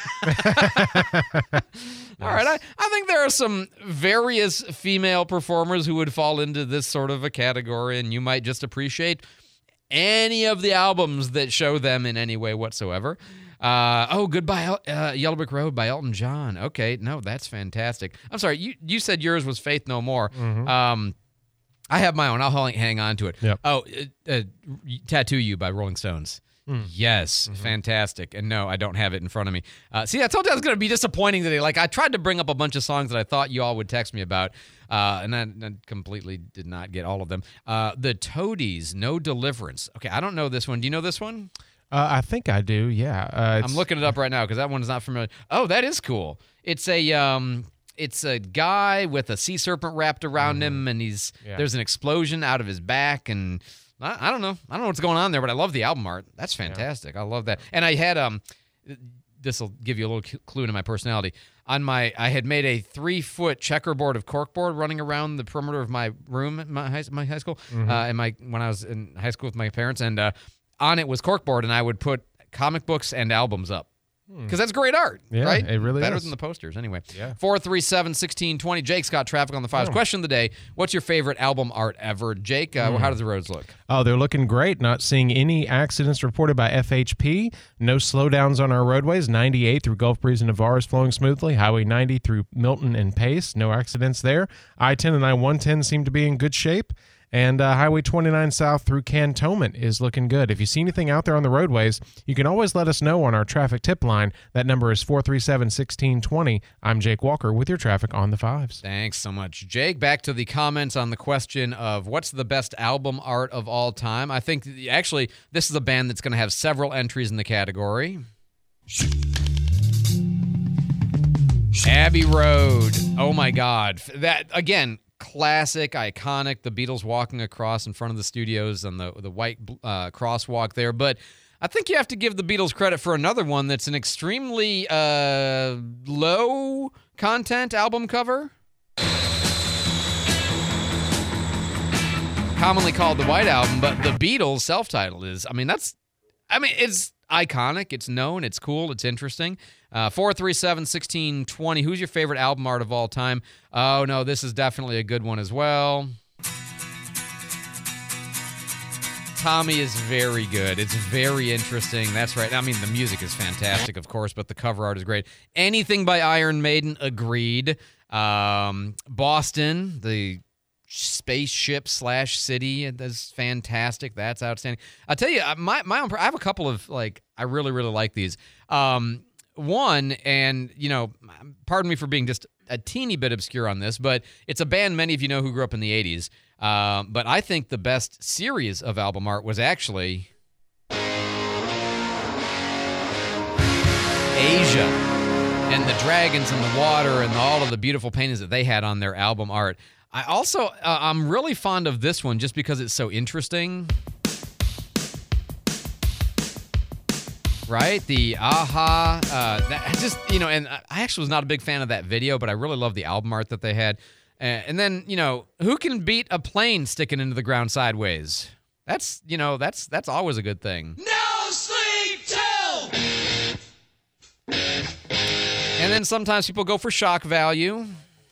All right, I, I think there are some various female performers who would fall into this sort of a category, and you might just appreciate any of the albums that show them in any way whatsoever. Uh, oh, Goodbye, uh, Yellow Brick Road by Elton John. Okay, no, that's fantastic. I'm sorry, you, you said yours was Faith No More. Mm-hmm. Um, I have my own. I'll hang, hang on to it. Yep. Oh, uh, uh, Tattoo You by Rolling Stones. Mm. Yes, Mm-hmm. fantastic. And no, I don't have it in front of me. Uh, see, I told you I was going to be disappointing today. Like, I tried to bring up a bunch of songs that I thought you all would text me about, uh, and I, I completely did not get all of them. Uh, the Toadies, No Deliverance. Okay, I don't know this one. Do you know this one? Uh, I think I do, yeah. Uh, I'm looking it up right now because that one's not familiar. Oh, that is cool. It's a um, it's a guy with a sea serpent wrapped around him, and he's Yeah. there's an explosion out of his back, and I, I don't know. I don't know what's going on there, but I love the album art. That's fantastic. I love that. And I had um, this will give you a little clue to my personality. On my, I had made a three foot checkerboard of corkboard running around the perimeter of my room at my high, my high school, Mhm. uh, in my when I was in high school with my parents, and uh, on it was corkboard, and I would put comic books and albums up. Because that's great art, Yeah, right? it really Better is. than the posters, anyway. Yeah. four three seven, one six two zero. Jake's got traffic on the fives. Oh. Question of the day, what's your favorite album art ever? Jake, uh, Hmm. how does the roads look? Oh, they're looking great. Not seeing any accidents reported by F H P. No slowdowns on our roadways. ninety-eight through Gulf Breeze and Navarre is flowing smoothly. Highway ninety through Milton and Pace. No accidents there. I ten and I one ten seem to be in good shape. And uh, Highway twenty-nine South through Cantonment is looking good. If you see anything out there on the roadways, you can always let us know on our traffic tip line. That number is four three seven, one six two zero. I'm Jake Walker with your traffic on the fives. Thanks so much, Jake. Back to the comments on the question of what's the best album art of all time. I think actually this is a band that's going to have several entries in the category. Abbey Road. Oh my God. That again, classic, iconic. The Beatles walking across in front of the studios and the the white uh, crosswalk there. But I think you have to give the Beatles credit for another one that's an extremely uh, low content album cover. Commonly called the White Album, but the Beatles self-titled is, I mean, that's, I mean, it's iconic, it's known, it's cool, it's interesting. Uh, four three seven, one six two zero. Who's your favorite album art of all time? Oh, no, this is definitely a good one as well. Tommy is very good. It's very interesting. That's right. I mean, the music is fantastic, of course, but the cover art is great. Anything by Iron Maiden, agreed. Um, Boston, the spaceship slash city, that's fantastic. That's outstanding. I'll tell you, my my own, I have a couple of, like, I really, really like these. Um, one, and, you know, pardon me for being just a teeny bit obscure on this, but it's a band many of you know who grew up in the eighties. Um, but I think the best series of album art was actually Asia and the dragons in the water and all of the beautiful paintings that they had on their album art. I also, uh, I'm really fond of this one just because it's so interesting. Right? The Aha. Uh, that just, you know, and I actually was not a big fan of that video, but I really love the album art that they had. Uh, and then, you know, who can beat a plane sticking into the ground sideways? That's, you know, that's that's always a good thing. No sleep till. And then sometimes people go for shock value.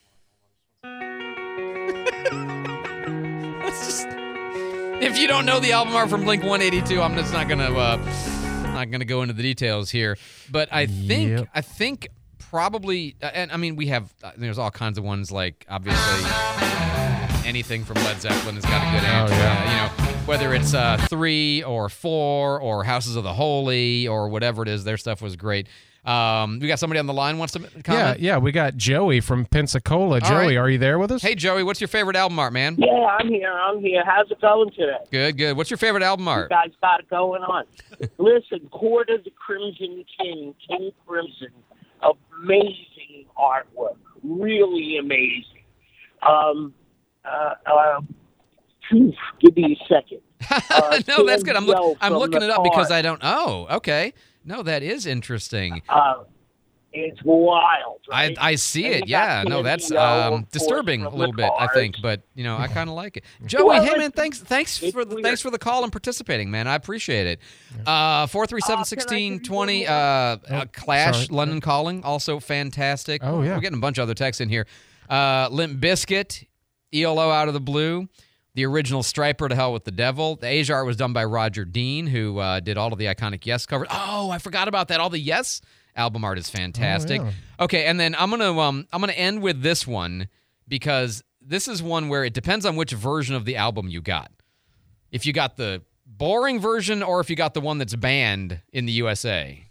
Let's just, if you don't know the album art from Blink one eighty-two, I'm just not gonna uh, not gonna go into the details here. But I think Yep. I think probably, uh, and I mean we have uh, there's all kinds of ones, like obviously anything from Led Zeppelin has got a good answer. Oh, yeah. Uh, you know, whether it's uh, three or four or Houses of the Holy or whatever it is, their stuff was great. Um, we got somebody on the line wants to comment? Yeah, yeah, we got Joey from Pensacola. All Joey, right. are you there with us? Hey, Joey, what's your favorite album art, man? Yeah, I'm here. I'm here. How's it going today? Good, good. What's your favorite album You art? guys got it going on. Listen, Court of the Crimson King, King Crimson, amazing artwork, really amazing. Um, uh, uh, phew, give me a second. Uh, no, that's good. I'm, look, Canzel I'm from looking the it up because Park. I don't. Oh, okay. No, that is interesting. Uh, it's wild. I Right? I see And it. you got Yeah, no, that's Canzel, of um, course, disturbing a from little the bit, I Cars. think. But you know, I kind of like it. Joey, Well, hey man, it's- thanks thanks it's for weird. thanks for the call and participating, man. I appreciate it. Uh, four three seven sixteen twenty. Uh, uh, Clash, sorry. London Calling, also fantastic. Oh, yeah. We're getting a bunch of other texts in here. Uh, Limp Bizkit, E L O Out of the Blue. The original Striper, To Hell with the Devil. The Asia art was done by Roger Dean, who uh, did all of the iconic Yes covers. Oh, I forgot about that. All the Yes album art is fantastic. Oh, yeah. Okay, and then I'm gonna um I'm gonna end with this one because this is one where it depends on which version of the album you got. If you got the boring version or if you got the one that's banned in the U S A.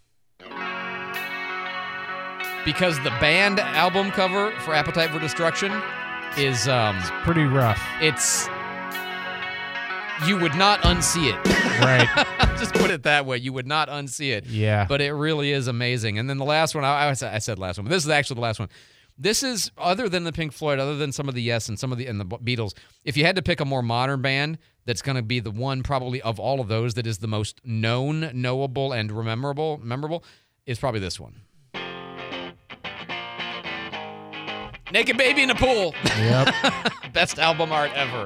Because the banned album cover for Appetite for Destruction is um, It's pretty rough. It's you would not unsee it. Right. Just put it that way. You would not unsee it. Yeah. But it really is amazing. And then the last one, I, I said I said last one, but this is actually the last one. This is, other than the Pink Floyd, other than some of the Yes and some of the and the Beatles, if you had to pick a more modern band that's going to be the one probably of all of those that is the most known, knowable, and memorable, memorable, is probably this one. Naked Baby in the Pool. Yep. Best album art ever.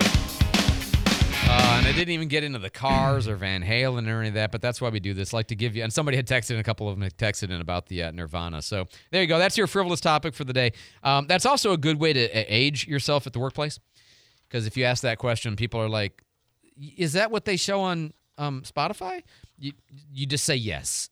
Uh, and I didn't even get into the Cars or Van Halen or any of that, but that's why we do this. Like to give you, and somebody had texted in, a couple of them had texted in about the uh, Nirvana. So there you go. That's your frivolous topic for the day. Um, that's also a good way to uh, age yourself at the workplace. Because if you ask that question, people are like, is that what they show on um, Spotify? You you just say yes.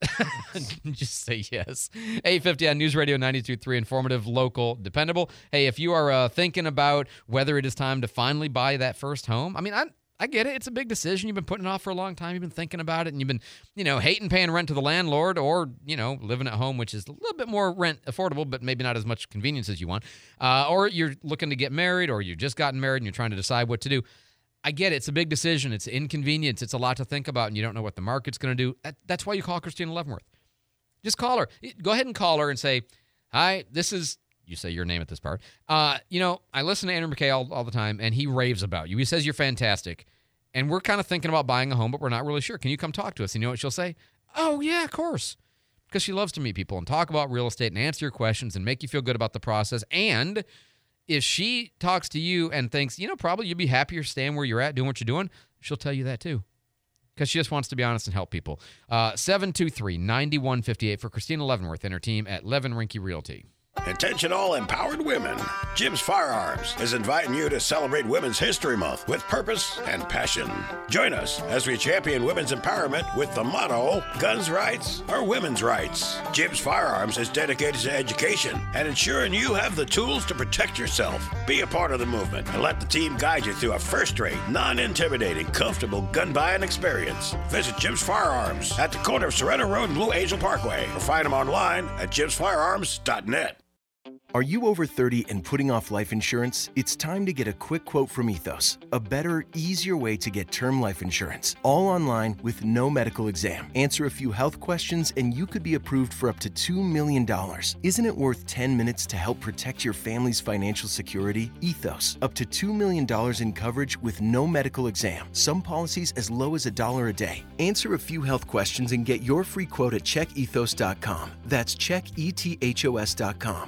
Just say yes. eight fifty on News Radio ninety-two point three, informative, local, dependable. Hey, if you are uh, thinking about whether it is time to finally buy that first home, I mean, I I get it. It's a big decision. You've been putting it off for a long time. You've been thinking about it, and you've been, you know, hating paying rent to the landlord, or, you know, living at home, which is a little bit more rent affordable, but maybe not as much convenience as you want. Uh, or you're looking to get married, or you've just gotten married and you're trying to decide what to do. I get it. It's a big decision. It's inconvenience. It's a lot to think about, and you don't know what the market's going to do. That, that's why you call Christina Leavenworth. Just call her. Go ahead and call her and say, hi, this is, you say your name at this part. Uh, you know, I listen to Andrew McKay all, all the time, and he raves about you. He says you're fantastic, and we're kind of thinking about buying a home, but we're not really sure. Can you come talk to us? And you know what she'll say? Oh, yeah, of course. Because she loves to meet people and talk about real estate and answer your questions and make you feel good about the process. And if she talks to you and thinks, you know, probably you'd be happier staying where you're at, doing what you're doing, she'll tell you that too. Because she just wants to be honest and help people. Uh, seven two three, nine one five eight for Christina Leavenworth and her team at Levin Rinke Realty. Attention all empowered women. Jibs Firearms is inviting you to celebrate Women's History Month with purpose and passion. Join us as we champion women's empowerment with the motto, guns rights are women's rights. Jibs Firearms is dedicated to education and ensuring you have the tools to protect yourself. Be a part of the movement and let the team guide you through a first-rate, non-intimidating, comfortable gun buying experience. Visit Jibs Firearms at the corner of Sorrento Road and Blue Angel Parkway, or find them online at jibs firearms dot net. Are you over thirty and putting off life insurance? It's time to get a quick quote from Ethos, a better, easier way to get term life insurance, all online with no medical exam. Answer a few health questions and you could be approved for up to two million dollars. Isn't it worth ten minutes to help protect your family's financial security? Ethos, up to two million dollars in coverage with no medical exam. Some policies as low as a dollar a day. Answer a few health questions and get your free quote at check ethos dot com. That's check ethos dot com.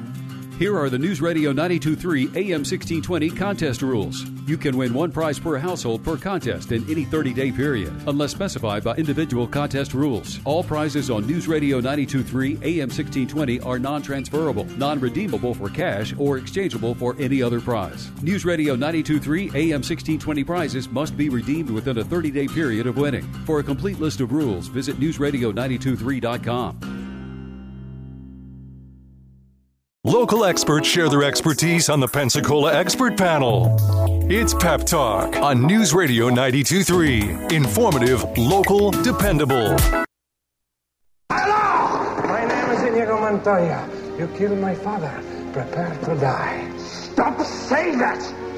Here are the News Radio ninety-two point three A M sixteen twenty contest rules. You can win one prize per household per contest in any thirty-day period, unless specified by individual contest rules. All prizes on News Radio ninety-two point three A M sixteen twenty are non-transferable, non-redeemable for cash, or exchangeable for any other prize. News Radio ninety-two point three A M sixteen twenty prizes must be redeemed within a thirty-day period of winning. For a complete list of rules, visit news radio ninety-two point three dot com. Local experts share their expertise on the Pensacola Expert Panel. It's Pep Talk on News Radio ninety-two point three. Informative, local, dependable. Hello! My name is Inigo Montoya. You killed my father. Prepare to die. Stop saying that!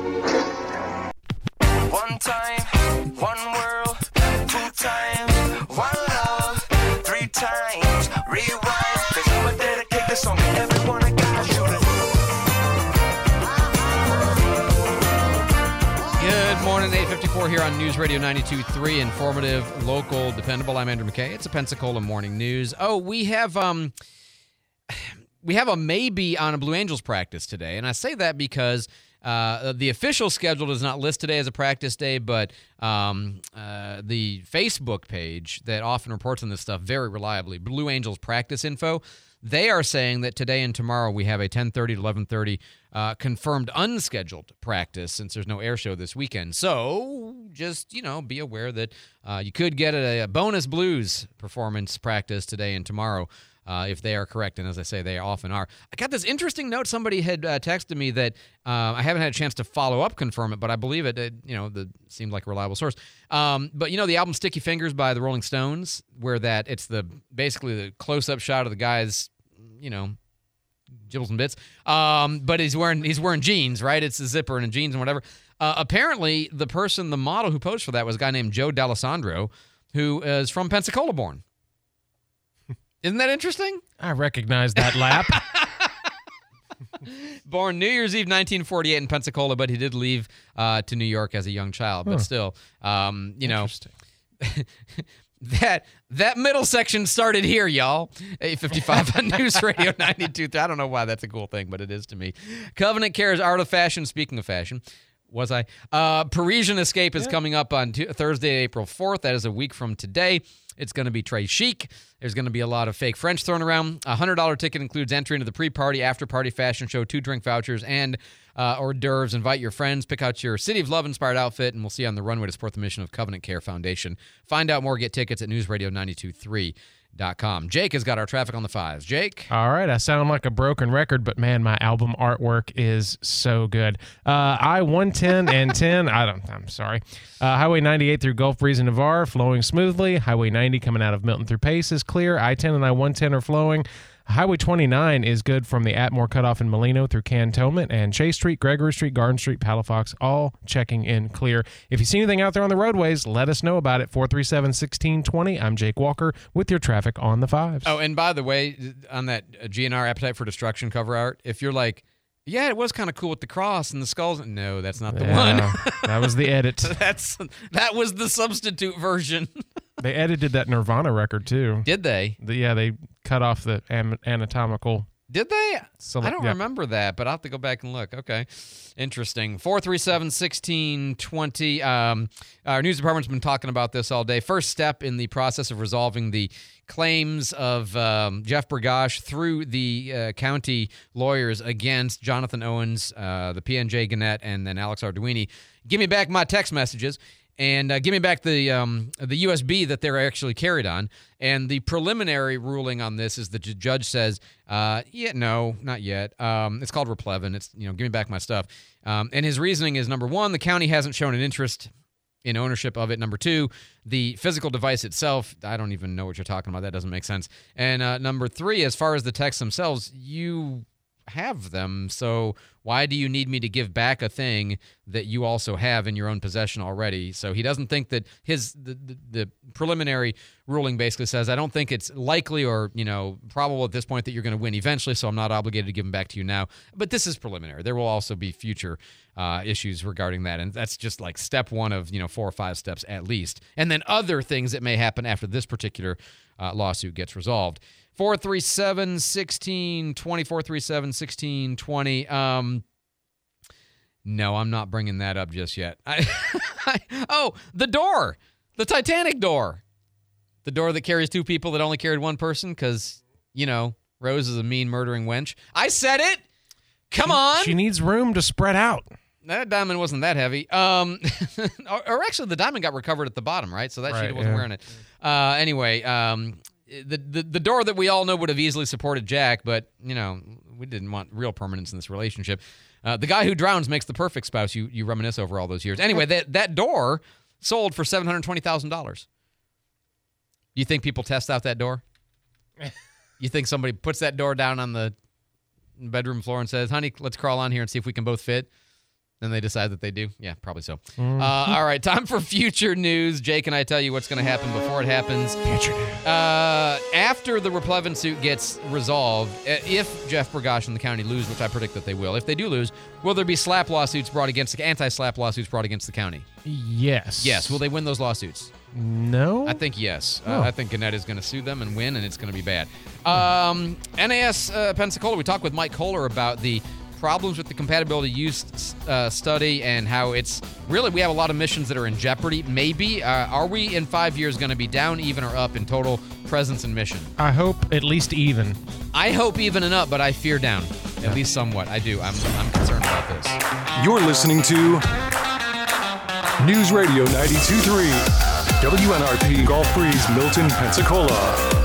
One time, one world, two times, one love, three times, rewind, cause I'ma dedicate this song to everyone I got. Good morning, eight fifty-four here on News Radio ninety-two point three, informative, local, dependable. I'm Andrew McKay. It's a Pensacola Morning News. Oh, we have um, we have a maybe on a Blue Angels practice today, and I say that because uh, the official schedule does not list today as a practice day, but um, uh, the Facebook page that often reports on this stuff very reliably, Blue Angels Practice Info, they are saying that today and tomorrow we have a ten thirty to eleven thirty uh, confirmed unscheduled practice since there's no air show this weekend. So just, you know, be aware that uh, you could get a, a bonus blues performance practice today and tomorrow uh, if they are correct. And as I say, they often are. I got this interesting note. Somebody had uh, texted me that uh, I haven't had a chance to follow up, confirm it, but I believe it. it you know, the seemed like a reliable source. Um, but you know, the album "Sticky Fingers" by the Rolling Stones, where that it's the basically the close-up shot of the guy's, you know, gibbles and bits. Um, but he's wearing he's wearing jeans, right? It's a zipper and jeans and whatever. Uh, apparently, the person, the model who posed for that was a guy named Joe D'Alessandro, who is from Pensacola born. Isn't that interesting? I recognize that lap. Born New Year's Eve nineteen forty-eight in Pensacola, but he did leave uh, to New York as a young child. But Huh. still, um, you know, that that middle section started here, y'all. eight fifty-five on News Radio ninety-two. I don't know why that's a cool thing, but it is to me. Covenant Care's Art of Fashion. Speaking of fashion, was I? Uh, Parisian Escape is yeah. coming up on t- Thursday, April fourth. That is a week from today. It's going to be très chic. There's going to be a lot of fake French thrown around. A one hundred dollars ticket includes entry into the pre-party, after-party fashion show, two drink vouchers, and uh, hors d'oeuvres. Invite your friends. Pick out your City of Love-inspired outfit, and we'll see you on the runway to support the mission of Covenant Care Foundation. Find out more. Get tickets at news radio nine two three dot com. Jake has got our traffic on the fives. Jake? All right. I sound like a broken record, but man, my album artwork is so good. Uh, I one ten and ten. I don't, I'm sorry. Uh, Highway ninety-eight through Gulf Breeze and Navarre, flowing smoothly. Highway ninety coming out of Milton through Pace is clear. I ten and I one ten are flowing. Highway twenty-nine is good from the Atmore cutoff in Molino through Cantonment, and Chase Street, Gregory Street, Garden Street, Palafox, all checking in clear. If you see anything out there on the roadways, let us know about it. four three seven, one six two zero. I'm Jake Walker with your traffic on the fives. Oh, and by the way, on that G N R Appetite for Destruction cover art, if you're like, yeah, it was kind of cool with the cross and the skulls. No, that's not the yeah, one. That was the edit. That's that was the substitute version. They edited that Nirvana record too. Did they? The, yeah, they cut off the am- anatomical. Did they? So, I don't yeah. remember that, but I'll have to go back and look. Okay. Interesting. four three seven, one six two zero. Um, our news department's been talking about this all day. First step in the process of resolving the claims of um, Jeff Bergosh through the uh, county lawyers against Jonathan Owens, uh, the P N J Gannett, and then Alex Arduini. Give me back my text messages. And uh, give me back the um, the U S B that they're actually carried on. And the preliminary ruling on this is that the judge says, uh, yeah, no, not yet. Um, it's called replevin. It's, you know, give me back my stuff. Um, and his reasoning is, number one, the county hasn't shown an interest in ownership of it. Number two, the physical device itself, I don't even know what you're talking about. That doesn't make sense. And uh, number three, as far as the texts themselves, you have them, so why do you need me to give back a thing that you also have in your own possession already? So he doesn't think that his the, the, the preliminary ruling basically says, I don't think it's likely or, you know, probable at this point that you're going to win eventually, so I'm not obligated to give them back to you now. But this is preliminary. There will also be future uh, issues regarding that, and that's just like step one of, you know, four or five steps at least. And then other things that may happen after this particular uh, lawsuit gets resolved. four three seven, one six two zero, four three seven, one six two zero. Um, no, I'm not bringing that up just yet. I, I, oh, the door. The Titanic door. The door that carries two people that only carried one person because, you know, Rose is a mean, murdering wench. I said it. Come she, on. She needs room to spread out. That diamond wasn't that heavy. Um, or, or actually, the diamond got recovered at the bottom, right? So that right, she wasn't yeah. wearing it. Uh, anyway, um... The, the the door that we all know would have easily supported Jack, but, you know, we didn't want real permanence in this relationship. Uh, the guy who drowns makes the perfect spouse you, you reminisce over all those years. Anyway, that, that door sold for seven hundred twenty thousand dollars. You think people test out that door? You think somebody puts that door down on the bedroom floor and says, honey, let's crawl on here and see if we can both fit? Then they decide that they do? Yeah, probably so. Mm. Uh, all right, time for future news. Jake and I tell you what's going to happen before it happens. Future news. Uh, after the replevin suit gets resolved, if Jeff Bergosh and the county lose, which I predict that they will, if they do lose, will there be slap lawsuits brought against, anti-slap lawsuits brought against the county? Yes. Yes. Will they win those lawsuits? No. I think yes. Oh. Uh, I think Gannett is going to sue them and win, and it's going to be bad. Um, N A S uh, Pensacola, we talked with Mike Kohler about the problems with the compatibility use uh, study and how it's really, we have a lot of missions that are in jeopardy. Maybe. Uh, are we in five years going to be down, even, or up in total presence and mission? I hope at least even. I hope even and up, but I fear down. At least somewhat. I do. I'm, I'm concerned about this. You're listening to News Radio ninety-two point three, W N R P, Gulf Breeze, Milton, Pensacola.